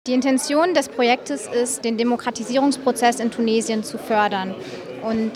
Die Intention des Projektes ist, den Demokratisierungsprozess in Tunesien zu fördern. Und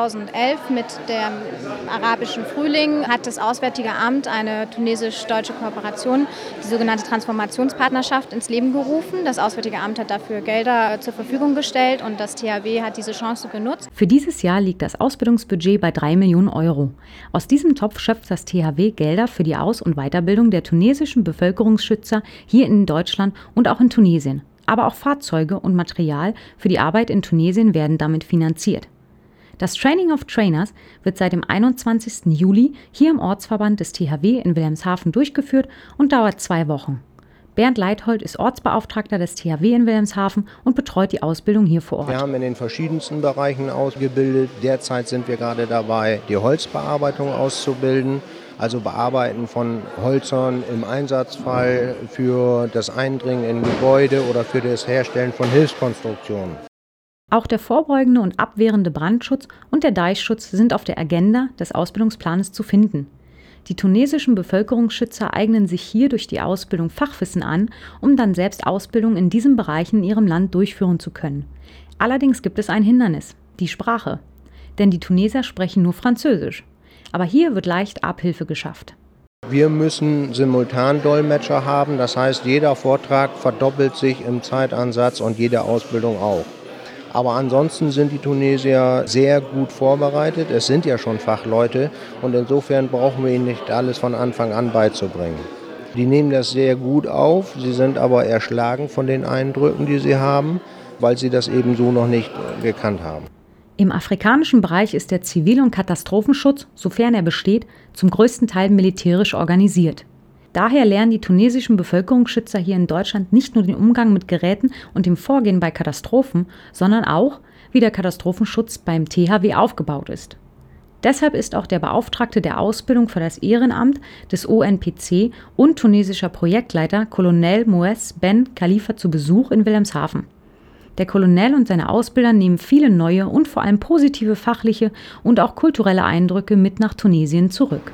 2011 mit dem arabischen Frühling hat das Auswärtige Amt eine tunesisch-deutsche Kooperation, die sogenannte Transformationspartnerschaft, ins Leben gerufen. Das Auswärtige Amt hat dafür Gelder zur Verfügung gestellt und das THW hat diese Chance genutzt. Für dieses Jahr liegt das Ausbildungsbudget bei 3 Millionen Euro. Aus diesem Topf schöpft das THW Gelder für die Aus- und Weiterbildung der tunesischen Bevölkerungsschützer hier in Deutschland und auch in Tunesien. Aber auch Fahrzeuge und Material für die Arbeit in Tunesien werden damit finanziert. Das Training of Trainers wird seit dem 21. Juli hier im Ortsverband des THW in Wilhelmshaven durchgeführt und dauert 2 Wochen. Bernd Leithold ist Ortsbeauftragter des THW in Wilhelmshaven und betreut die Ausbildung hier vor Ort. Wir haben in den verschiedensten Bereichen ausgebildet. Derzeit sind wir gerade dabei, die Holzbearbeitung auszubilden. Also Bearbeiten von Hölzern im Einsatzfall für das Eindringen in Gebäude oder für das Herstellen von Hilfskonstruktionen. Auch der vorbeugende und abwehrende Brandschutz und der Deichschutz sind auf der Agenda des Ausbildungsplanes zu finden. Die tunesischen Bevölkerungsschützer eignen sich hier durch die Ausbildung Fachwissen an, um dann selbst Ausbildung in diesen Bereichen in ihrem Land durchführen zu können. Allerdings gibt es ein Hindernis, die Sprache. Denn die Tunesier sprechen nur Französisch. Aber hier wird leicht Abhilfe geschafft. Wir müssen Simultandolmetscher haben, das heißt, jeder Vortrag verdoppelt sich im Zeitansatz und jede Ausbildung auch. Aber ansonsten sind die Tunesier sehr gut vorbereitet. Es sind ja schon Fachleute und insofern brauchen wir ihnen nicht alles von Anfang an beizubringen. Die nehmen das sehr gut auf, sie sind aber erschlagen von den Eindrücken, die sie haben, weil sie das eben so noch nicht gekannt haben. Im afrikanischen Bereich ist der Zivil- und Katastrophenschutz, sofern er besteht, zum größten Teil militärisch organisiert. Daher lernen die tunesischen Bevölkerungsschützer hier in Deutschland nicht nur den Umgang mit Geräten und dem Vorgehen bei Katastrophen, sondern auch, wie der Katastrophenschutz beim THW aufgebaut ist. Deshalb ist auch der Beauftragte der Ausbildung für das Ehrenamt des ONPC und tunesischer Projektleiter Colonel Moes Ben Khalifa zu Besuch in Wilhelmshaven. Der Colonel und seine Ausbilder nehmen viele neue und vor allem positive fachliche und auch kulturelle Eindrücke mit nach Tunesien zurück.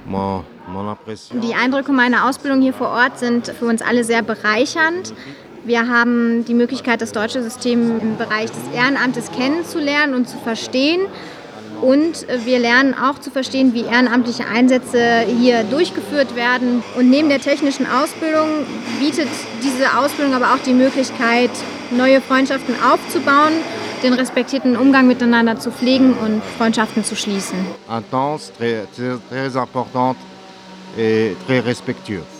Die Eindrücke meiner Ausbildung hier vor Ort sind für uns alle sehr bereichernd. Wir haben die Möglichkeit, das deutsche System im Bereich des Ehrenamtes kennenzulernen und zu verstehen. Und wir lernen auch zu verstehen, wie ehrenamtliche Einsätze hier durchgeführt werden. Und neben der technischen Ausbildung bietet diese Ausbildung aber auch die Möglichkeit, neue Freundschaften aufzubauen, den respektierten Umgang miteinander zu pflegen und Freundschaften zu schließen. Intense, très importante et très respectueuse.